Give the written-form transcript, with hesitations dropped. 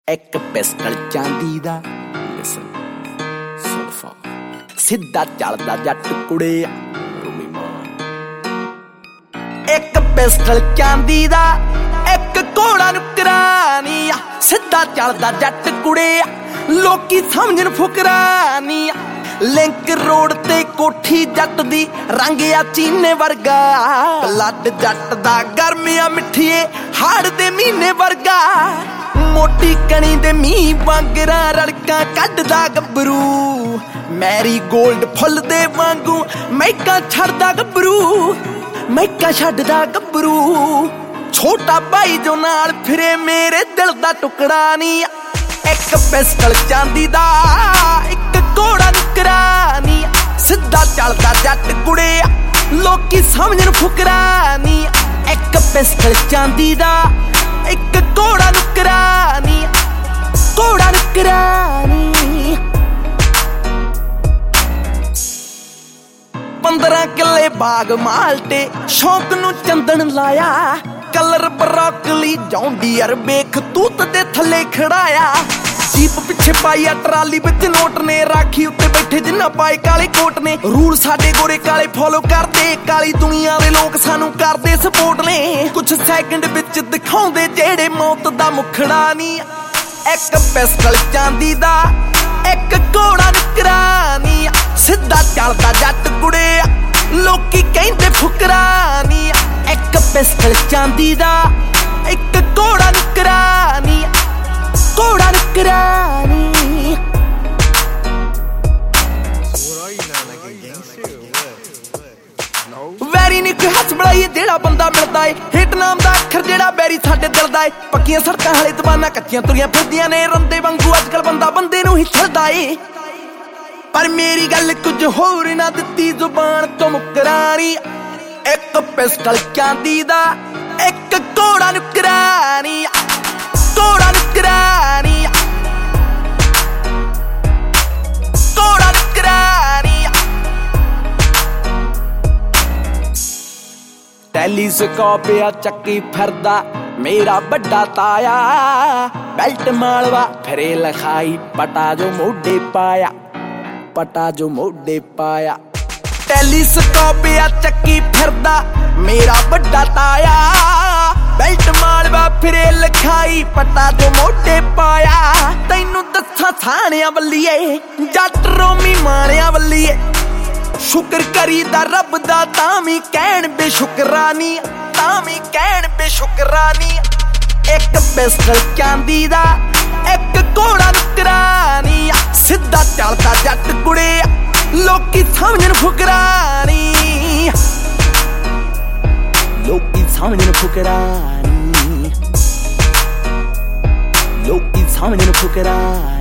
ਇੱਕ ਪਿਸਟਲ ਚਾਂਦੀ ਦਾ ਸਿੱਧਾ ਚੱਲਦਾ ਜੱਟ ਕੁੜੇ ਰੂਮੀ ਮਾਨ। ਇੱਕ ਪਿਸਟਲ ਚਾਂਦੀ ਦਾ ਇੱਕ ਘੋੜਾ ਨੁਕਰਾਨੀ ਸਿੱਧਾ ਚੱਲਦਾ ਜੱਟ ਕੁੜੇ ਲੋਕੀ ਸਮਝਣ ਫੁਕਰਾਨੀ। ਲਿੰਕ ਰੋਡ ਤੇ ਕੋਠੀ ਜੱਟ ਦੀ ਰੰਗ ਆ ਚੀਨੇ ਵਰਗਾ ਬਲੱਡ ਜੱਟ ਦਾ ਗਰਮਿਆ ਮਿੱਠੀਏ ਹਾੜ ਦੇ ਮਹੀਨੇ ਵਰਗਾ। ਮੋਟੀ ਕਣੀ ਦੇ ਮੀਂਹ ਵਾਂਗਰਾਂ ਰੜਕਾਂ ਕੱਢਦਾ ਗੱਭਰੂ ਮੈਰੀ ਗੋਲਡ ਫੁੱਲ ਦੇ ਵਾਂਗੂ ਮਹਿਕਾਂ ਛੱਡਦਾ ਗੱਭਰੂ ਮਹਿਕਾਂ ਛੱਡਦਾ ਗੱਭਰੂ। ਛੋਟਾ ਭਾਈ ਜੋ ਨਾਲ ਫਿਰੇ ਮੇਰੇ ਦਿਲ ਦਾ ਟੁਕੜਾ ਨੀ। ਇੱਕ ਪਿਸਟਲ ਚਾਂਦੀ ਦਾ ਇੱਕ ਘੋੜਾ ਨੁਕਰਾਨੀ ਸਿੱਧਾ ਚੱਲਦਾ ਜੱਟ ਕੁੜੇ ਲੋਕੀ ਸਮਝਣ ਫੁਕਰਾਨੀ। ਇੱਕ ਪਿਸਟਲ ਚਾਂਦੀ ਦਾ ਇੱਕ ਘੋੜਾ ਨੁਕਰਾਨੀ ਘੋੜਾ ਨੁਕਰਾਨੀ। 15 ਕਿੱਲੇ ਬਾਗ ਮਾਲਟੇ ਸ਼ੌਕ ਨੂੰ ਚੰਦਨ ਲਾਇਆ ਕਲਰ ਬਰੋਕਲੀ ਜੌਂਡੀਅਰ ਵੇਖ ਤੂਤ ਦੇ ਥੱਲੇ ਖੜਾਇਆ। ਜੀਪ ਪਿੱਛੇ ਪਾਈ ਆ ਟਰਾਲੀ ਵਿੱਚ ਨੋਟ ਨੇ ਰਾਖੀ ਉੱਤੇ ਬੈਠੇ ਜਿੰਨਾ ਪਾਏ ਕਾਲੇ ਕੋਟ ਨੇ। ਰੂਲ ਸਾਡੇ ਗੋਰੇ ਕਾਲੇ ਫੋਲੋ ਕਰਦੇ ਕਾਲੀ ਦੁਨੀਆ ਦੇ ਲੋਕ ਸਾਨੂੰ ਕਰਦੇ ਸਪੋਰਟ ਨੇ। ਕੁਛ ਸੈਕਿੰਡ ਵਿੱਚ ਦਿਖਾਉਂਦੇ ਜਿਹੜੇ ਮੌਤ ਦਾ ਮੁਖੜਾ ਨੀ। ਇੱਕ ਪਿਸਟਲ ਚਾਂਦੀ ਦਾ ਇੱਕ ਘੋੜਾ ਨੁਕਰਾਨੀ ਸਿੱਧਾ ਚੱਲਦਾ ਜੱਟ ਕੁੜੇ ਲੋਕੀ ਕਹਿੰਦੇ ਫੁਕਰਾਨੀ। ਇੱਕ ਪਿਸਟਲ ਚਾਂਦੀ ਦਾ ਇੱਕ ਘੋੜਾ ਨੁਕਰਾਨੀ ਘੋੜਾ ਨੁਕਰਾਨੀ। ਵੈਰੀ ਨੀ ਕੋਈ ਹੱਥ ਬੜਾਈਏ ਜਿਹੜਾ ਬੰਦਾ ਮਿਲਦਾ ਏ ਹਿੱਟ ਨਾਮ ਦਾ ਅੱਖਰ ਜਿਹੜਾ ਬੈਰੀ ਸਾਡੇ ਦਿਲ ਦਾ ਏ। ਪੱਕੀਆਂ ਸੜਕਾਂ ਹਾਲੇ ਜ਼ਬਾਨਾਂ ਕੱਚੀਆਂ ਤੁਰੀਆਂ ਫਿਰਦੀਆਂ ਨੇ ਰੰਦੇ ਵਾਂਗੂ ਅੱਜ ਕੱਲ ਬੰਦਾ ਬੰਦੇ ਨੂੰ ਹੀ ਛੱਡਦਾ ਏ। ਪਰ ਮੇਰੀ ਗੱਲ ਕੁਝ ਹੋਰ ਨਾ ਦਿੱਤੀ ਜ਼ੁਬਾਨ ਤੋਂ ਮੁਕਰਾਨੀ। ਇੱਕ ਪਿਸਟਲ ਚਾਂਦੀ ਦਾ ਇੱਕ ਘੋੜਾ ਨੁਕਰਾਨੀ ਘੋੜਾ ਨੁਕਰਾਨੀ ਘੋੜਾ ਨੁਕਰਾਨੀ। ਟੈਲੀਸਕੋਪ ਆ ਚੱਕੀ ਫਿਰਦਾ ਮੇਰਾ ਵੱਡਾ ਤਾਇਆ ਬੈਲਟ ਮਾਲਵਾ ਫਿਰੇ ਲਖਾਈ ਪਟਾ ਜੋ ਮੋਢੇ ਪਾਇਆ ਪਟਾ ਜੋ ਮੋਢੇ ਪਾਇਆ। ਟੈਲੀਸਕੋਪ ਆ ਚੱਕੀ ਫਿਰਦਾ ਮੇਰਾ ਵੱਡਾ ਤਾਇਆ ਬੈਲਟ ਮਾਲਵਾ ਫਿਰੇ ਲਖਾਈ ਪਟਾ ਜੋ ਮੋਢੇ ਪਾਇਆ। ਤੈਨੂੰ ਦੱਸਾਂ ਥਾਣਿਆਂ ਵੱਲੀਏ ਜੱਟ ਰੋਮੀ ਮਾਣਿਆਂ ਵੱਲੀਏ ਸ਼ੁਕਰ ਕਰੀਦਾ ਰੱਬ ਦਾ ਤਾਂ ਵੀ ਕਹਿਣ ਬੇਸ਼ੁਕਰਾਨੀ ਤਾਂ ਵੀ ਕਹਿਣ ਬੇਸ਼ੁਕਰਾਨੀ। ਇੱਕ ਪਿਸਟਲ ਚਾਂਦੀ ਦਾ ਇੱਕ ਘੋੜਾ ਨੁਕਰਾਨੀ ਸਿੱਧਾ ਚੱਲਦਾ ਜੱਟ ਕੁੜੇ ਲੋਕੀ ਸਮਝਣ ਫੁਕਰਾਨੀ ਲੋਕੀ ਸਮਝਣ ਫੁਕਰਾਨੀ ਲੋਕੀ ਸਮਝਣ ਫੁਕਰਾਨੀ।